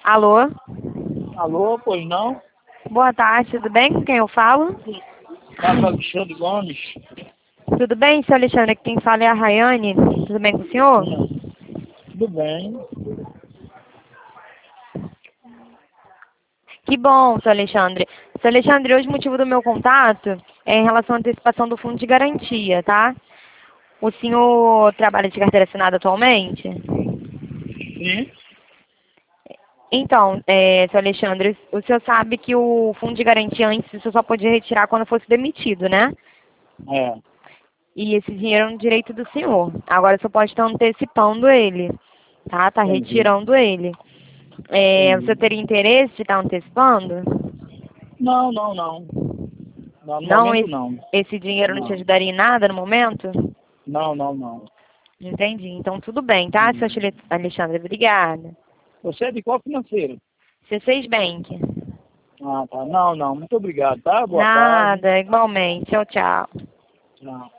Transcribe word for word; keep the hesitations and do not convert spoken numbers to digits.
Alô? Alô, pois não? Boa tarde, tudo bem? Com quem eu falo? Fala Alexandre Gomes. Tudo bem, seu Alexandre? Aqui quem fala é a Rayane. Tudo bem com o senhor? Hum, Tudo bem. Que bom, seu Alexandre. Seu Alexandre, hoje o motivo do meu contato é em relação à antecipação do fundo de garantia, tá? O senhor trabalha de carteira assinada atualmente? Sim? Então, é, seu Alexandre, o senhor sabe que o fundo de garantia antes você só podia retirar quando fosse demitido, né? É. E esse dinheiro é um direito do senhor. Agora o senhor pode estar antecipando ele, tá? Tá Entendi. retirando ele. É, você Entendi. teria interesse de estar antecipando? Não, não, não. Não, no Não, momento esse, não. esse dinheiro não te Não. ajudaria em nada no momento? Não, não, não. Entendi. Então tudo bem, tá, seu Hum. Alexandre? Obrigada. Você é de qual financeiro? C seis Bank. Ah, tá. Não, não. Muito obrigado, tá? Boa tarde. Nada, igualmente. Tchau, tchau. Tchau.